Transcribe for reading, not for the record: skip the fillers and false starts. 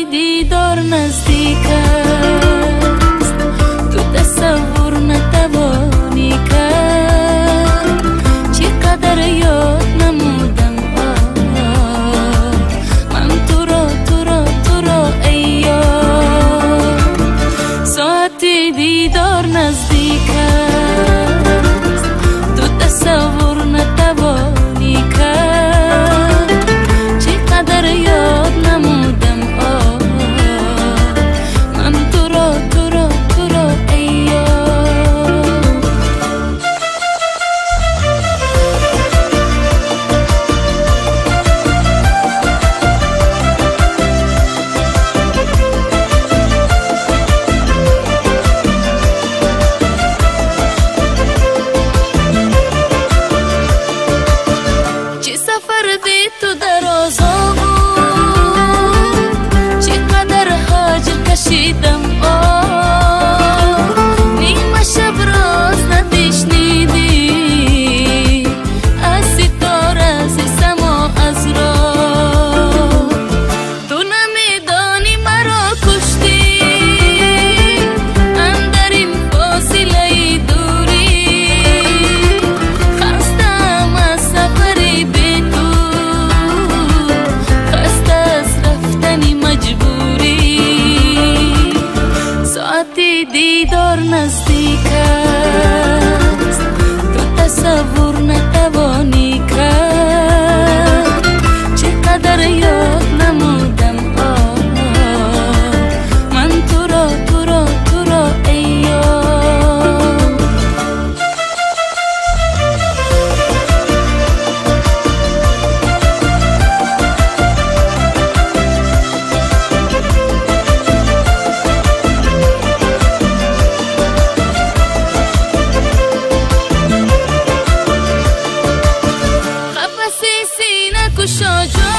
ساعتی دیدار نزدیک است، تو تصور نتوانی کرد. چقدر یاد نمودم من تو را ای یار. ساعتی دیدار نزدیک است، تو تصور نتوانی کرد. چقدر یاد نمودم من تو را ای یار. چه سفر دی تو درازا بود، چقدر هجر کشیدم نیمه شب راز ندیشنیدی از ستاره از سما از راه. تو نمیدانی مرا کشتی اندر این فاصله دوری. خستم از سفری بی تو، خسته از رفتنی مجبوری. ساعتی دیدار نزدیک است، تو تصور نتوانی کرد. چقدر یاد نمودم من تو را ای یار. قفس سینه کشا